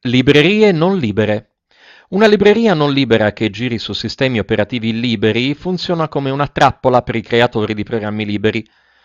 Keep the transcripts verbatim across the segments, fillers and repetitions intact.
Librerie non libere. Una libreria non libera che giri su sistemi operativi liberi funziona come una trappola per i creatori di programmi liberi.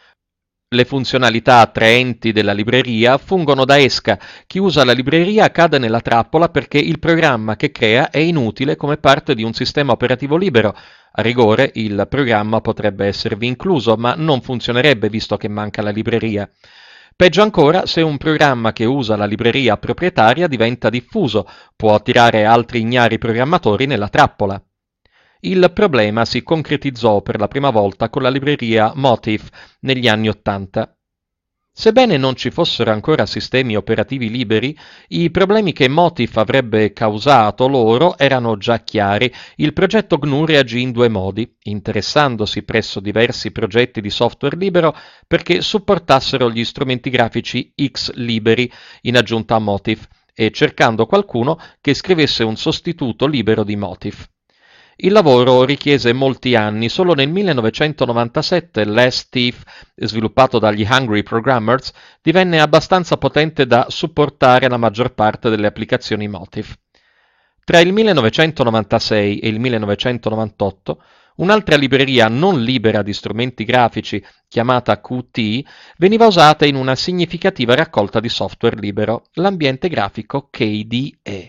Le funzionalità attraenti della libreria fungono da esca. Chi usa la libreria cade nella trappola perché il programma che crea è inutile come parte di un sistema operativo libero. A rigore, il programma potrebbe esservi incluso, ma non funzionerebbe visto che manca la libreria. Peggio ancora se un programma che usa la libreria proprietaria diventa diffuso, può attirare altri ignari programmatori nella trappola. Il problema si concretizzò per la prima volta con la libreria Motif negli anni Ottanta. Sebbene non ci fossero ancora sistemi operativi liberi, i problemi che Motif avrebbe causato loro erano già chiari. Il progetto G N U reagì in due modi, interessandosi presso diversi progetti di software libero perché supportassero gli strumenti grafici X liberi in aggiunta a Motif e cercando qualcuno che scrivesse un sostituto libero di Motif. Il lavoro richiese molti anni. Solo nel millenovecentonovantasette Last Thief, sviluppato dagli Hungry Programmers, divenne abbastanza potente da supportare la maggior parte delle applicazioni Motif. Tra il millenovecentonovantasei e il millenovecentonovantotto, un'altra libreria non libera di strumenti grafici, chiamata Qt, veniva usata in una significativa raccolta di software libero, l'ambiente grafico K D E.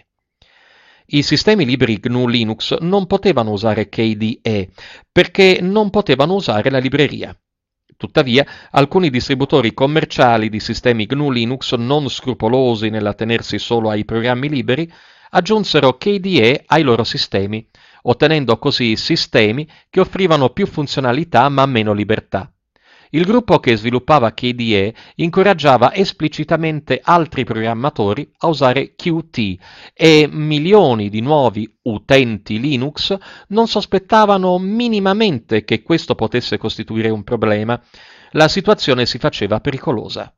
I sistemi liberi G N U Linux non potevano usare K D E perché non potevano usare la libreria. Tuttavia, alcuni distributori commerciali di sistemi G N U Linux non scrupolosi nell'attenersi solo ai programmi liberi aggiunsero K D E ai loro sistemi, ottenendo così sistemi che offrivano più funzionalità ma meno libertà. Il gruppo che sviluppava K D E incoraggiava esplicitamente altri programmatori a usare Qt e milioni di nuovi utenti Linux non sospettavano minimamente che questo potesse costituire un problema. La situazione si faceva pericolosa.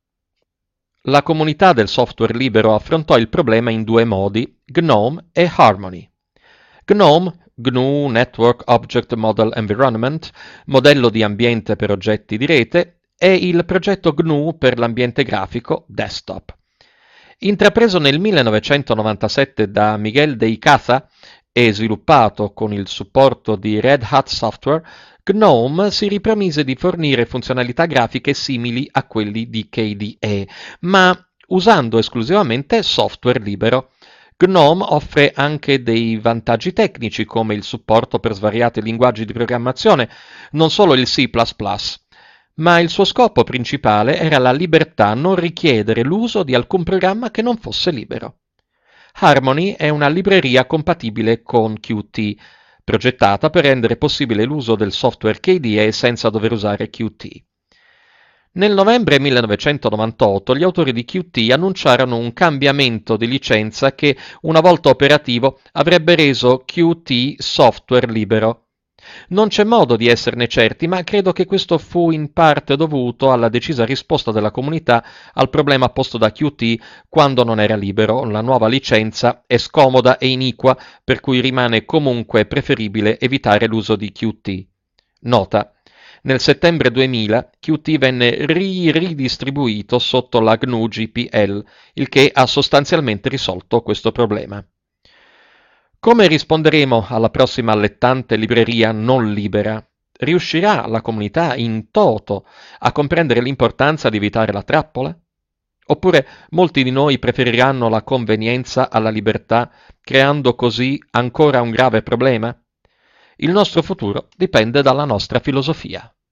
La comunità del software libero affrontò il problema in due modi, GNOME e Harmony. GNOME, G N U Network Object Model Environment, modello di ambiente per oggetti di rete, è il progetto G N U per l'ambiente grafico desktop. Intrapreso nel millenovecentonovantasette da Miguel de Icaza e sviluppato con il supporto di Red Hat Software, GNOME si ripromise di fornire funzionalità grafiche simili a quelli di K D E, ma usando esclusivamente software libero. GNOME offre anche dei vantaggi tecnici come il supporto per svariati linguaggi di programmazione, non solo il C plus plus, ma il suo scopo principale era la libertà, non richiedere l'uso di alcun programma che non fosse libero. Harmony è una libreria compatibile con Qt, progettata per rendere possibile l'uso del software K D E senza dover usare Qt. Nel novembre millenovecentonovantotto gli autori di Qt annunciarono un cambiamento di licenza che, una volta operativo, avrebbe reso Qt software libero. Non c'è modo di esserne certi, ma credo che questo fu in parte dovuto alla decisa risposta della comunità al problema posto da Qt quando non era libero. La nuova licenza è scomoda e iniqua, per cui rimane comunque preferibile evitare l'uso di Qt. Nota: nel settembre duemila Qt venne ri- ridistribuito sotto la G N U G P L, il che ha sostanzialmente risolto questo problema. Come risponderemo alla prossima allettante libreria non libera? Riuscirà la comunità in toto a comprendere l'importanza di evitare la trappola? Oppure molti di noi preferiranno la convenienza alla libertà, creando così ancora un grave problema? Il nostro futuro dipende dalla nostra filosofia.